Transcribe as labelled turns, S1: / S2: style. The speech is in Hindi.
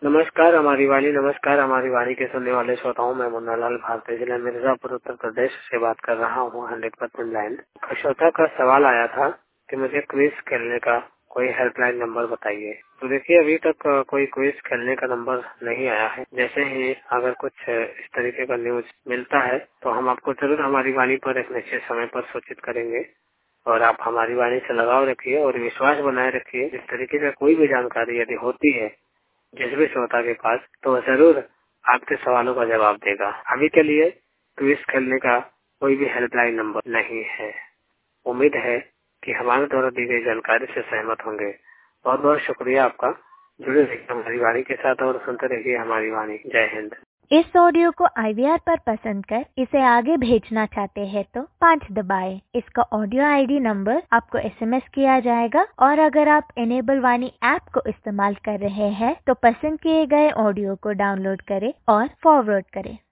S1: नमस्कार हमारी वाणी के सुनने वाले श्रोताओं, मैं मुन्नालाल भारतीय जिला मिर्जापुर उत्तर प्रदेश से बात कर रहा हूँ 100% ब्लाइंड। श्रोता का सवाल आया था कि मुझे क्विज खेलने का कोई हेल्पलाइन नंबर बताइए। तो देखिए, अभी तक कोई क्विज खेलने का नंबर नहीं आया है। जैसे ही अगर कुछ इस तरीके का न्यूज मिलता है तो हम आपको जरूर हमारी वाणी पर एक निश्चित समय पर सूचित करेंगे। और आप हमारी वाणी से लगाव रखिए और विश्वास बनाए रखिए। इस तरीके का कोई भी जानकारी यदि होती है जिस भी श्रोता के पास, तो जरूर आपके सवालों का जवाब देगा। अभी के लिए क्विज खेलने का कोई भी हेल्पलाइन नंबर नहीं है। उम्मीद है कि हमारे द्वारा दी गई जानकारी से सहमत होंगे। बहुत बहुत शुक्रिया आपका। जुड़े रहिए हमारी वाणी के साथ और सुनते रहिए हमारी वाणी। जय हिंद। इस ऑडियो को IVR पर पसंद कर इसे आगे भेजना चाहते हैं तो 5 दबाएं। इसका ऑडियो ID नंबर आपको SMS किया जाएगा। और अगर आप इनेबल वाणी ऐप को इस्तेमाल कर रहे हैं तो पसंद किए गए ऑडियो को डाउनलोड करें और फॉरवर्ड करें।